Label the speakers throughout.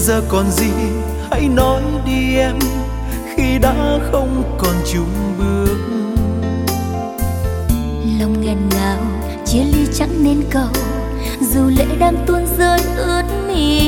Speaker 1: Giờ còn gì hãy nói đi em, khi đã không còn chung bước.
Speaker 2: Lòng nghẹn ngào chia ly chẳng nên cầu, dù lệ đang tuôn rơi ướt mi.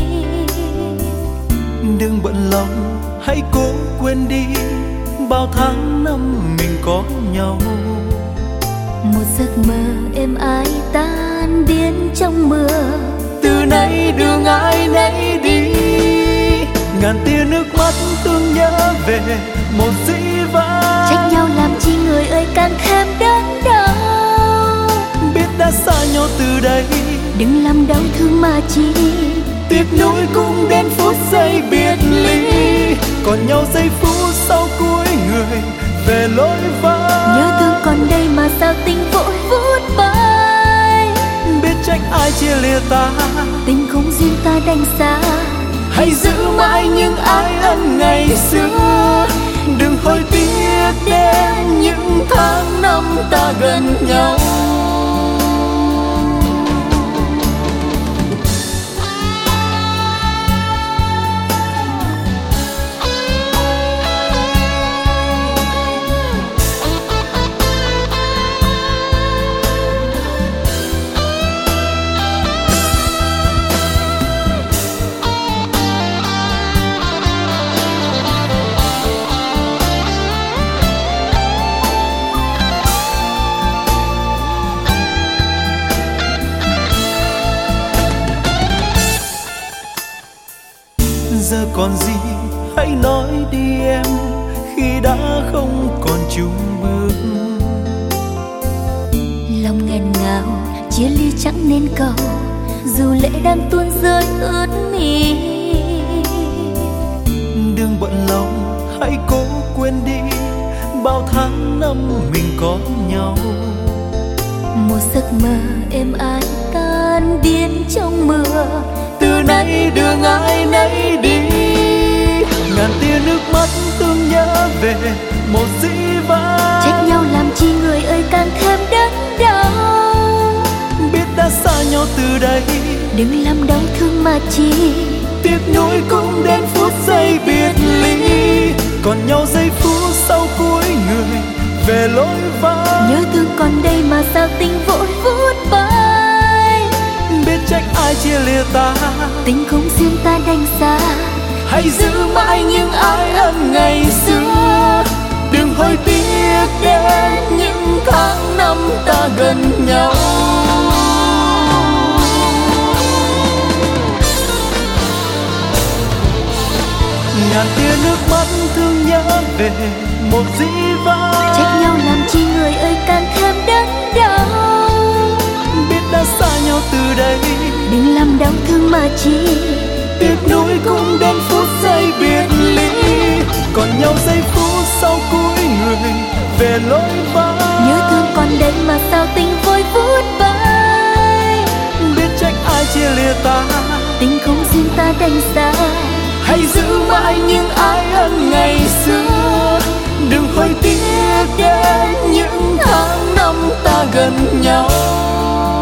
Speaker 1: Đừng bận lòng, hãy cố quên đi bao tháng năm mình có nhau.
Speaker 2: Một giấc mơ êm ái tan biến trong mưa,
Speaker 1: từ nay đường ai nấy đi. Ngàn tia nước mắt thương nhớ về một dĩ vãng.
Speaker 2: trách nhau làm chi người ơi càng thêm đớn đau.
Speaker 1: Biết đã xa nhau từ đây,
Speaker 2: đừng làm đau thương mà chi.
Speaker 1: tiếc nuối cũng đến phút giây biệt ly. Còn nhau giây phút sau cuối người về lối vắng.
Speaker 2: Nhớ thương còn đây mà sao tình vội vút bay.
Speaker 1: Biết trách ai chia lìa ta,
Speaker 2: tình không duyên ta đành xa.
Speaker 1: hãy giữ mãi những ái ân ngày xưa. Đừng hối tiếc đến những tháng năm ta gần nhau. Giờ còn gì hãy nói đi em, khi đã không còn chung bước.
Speaker 2: Lòng nghẹn ngào chia ly chẳng nên cầu, dù lệ đang tuôn rơi ướt mi.
Speaker 1: Đừng bận lòng, hãy cố quên đi bao tháng năm mình có nhau.
Speaker 2: Một giấc mơ êm ái tan biến trong mưa,
Speaker 1: từ nay đường ai nấy đi. Ngàn tia nước mắt thương nhớ về một dĩ vãng.
Speaker 2: trách nhau làm chi người ơi càng thêm đớn đau.
Speaker 1: Biết đã xa nhau từ đây,
Speaker 2: đừng làm đau thương mà chi.
Speaker 1: tiếc nuối cũng đến phút giây biệt ly. Còn nhau giây phút sau cuối người về lối vắng.
Speaker 2: Nhớ thương còn đây mà sao tình vội vút bay.
Speaker 1: Biết trách ai chia lìa ta,
Speaker 2: tình không duyên ta đành xa.
Speaker 1: hãy giữ mãi những ái ân ngày xưa. Đừng hối tiếc đến những tháng năm ta gần nhau. Ngàn tia nước mắt thương nhớ về một dĩ vãng.
Speaker 2: trách nhau làm chi người ơi càng thêm đớn đau.
Speaker 1: Biết đã xa nhau từ đây,
Speaker 2: đừng làm đau thương mà chi.
Speaker 1: tiếc nuối cũng đến phút giây biệt ly. Còn nhau giây phút sau cuối người về lối vắng.
Speaker 2: Nhớ thương còn đây mà sao tình vội vút bay.
Speaker 1: Biết trách ai chia lìa ta,
Speaker 2: tình không duyên ta đành xa.
Speaker 1: hãy giữ mãi những ái ân ngày xưa. Đừng hối tiếc đến những tháng năm ta gần nhau.